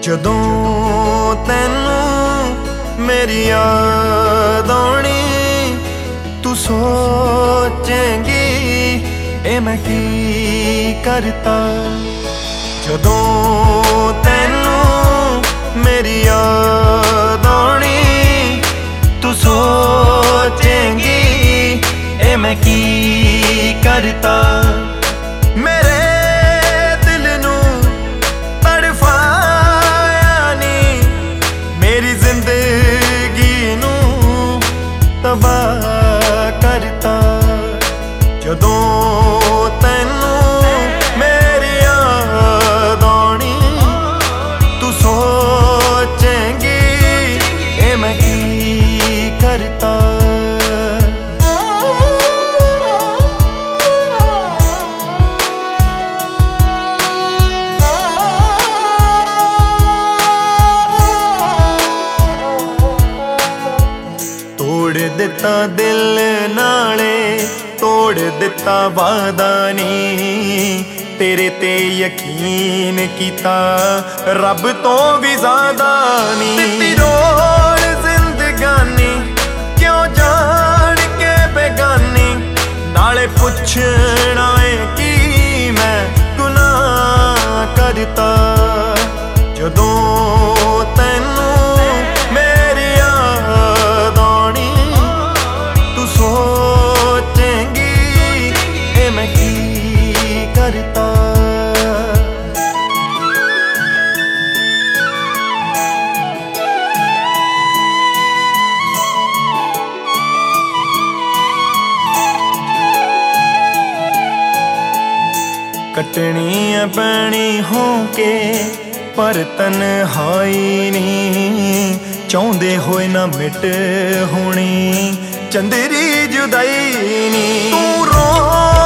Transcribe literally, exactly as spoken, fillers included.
ਜਦੋਂ ਤੈਨੂੰ ਮੇਰੀ ਯਾਦ ਆਉਣੀ ਤੂੰ ਸੋਚੇਂਗੀ ਇਹ ਮੈਂ ਕੀ ਕਰਤਾ। ਜਦੋਂ ਤੈਨੂੰ ਮੇਰੀ ਯਾਦ ਆਉਣੀ ਤੂੰ ਸੋਚੇਂਗੀ ਇਹ ਮੈਂ ਕੀ ਕਰਤਾ। ਮੇਰੇ ਦਿਲ ਨੂੰ ਤੜਫਾਇਆ ਨੀ, ਮੇਰੀ ਜ਼ਿੰਦਗੀ ਨੂੰ ਤਬਾਹ ਕਰਤਾ। ਜਦੋਂ ਤੈਨੂੰ ਮੇਰੀ ਯਾਦ ਆਉਣੀ ਤੂੰ ਸੋਚੇਂਗੀ ਇਹ ਮੈਂ ਕੀ ਕਰਤਾ। ਤੋੜ ਦਿੱਤਾ ਦਿਲ ਨਾਲੇ ਤੋੜ ਦਿੱਤਾ ਵਾਦਾ ਨੀ, ਤੇਰੇ ਤੇ ਯਕੀਨ ਕੀਤਾ ਰੱਬ ਤੋਂ ਵੀ ਜ਼ਿਆਦਾ ਨੀ। ਦਿੱਤੀ ਰੋਲ ਜ਼ਿੰਦਗਾਨੀ ਕਿਉਂ ਜਾਣ ਕੇ ਬੇਗਾਨੀ, ਨਾਲੇ ਪੁੱਛਣਾ ਏ ਕੀ ਮੈਂ ਗੁਨਾਹ ਕਰਤਾ। ਜਦੋਂ ਤੈਨੂੰ ਮੇਰੀ ਯਾਦ ਆਉਣੀ ਤੂੰ ਸੋਚੇਂਗੀ ਇਹ ਮੈਂ ਕੀ ਕਰਤਾ। ਕੱਟਣੀ ਐ ਪੈਣੀ ਹੋ ਕੇ ਪਰ ਤਨਹਾਈ ਨੀ, ਚਾਹੁੰਦੇ ਹੋਏ ਨਾ ਮਿਟ ਹੋਣੀ ਚੰਦਰੀ ਜੁਦਾਈ ਨੀ। ਤੂੰ ਰੋ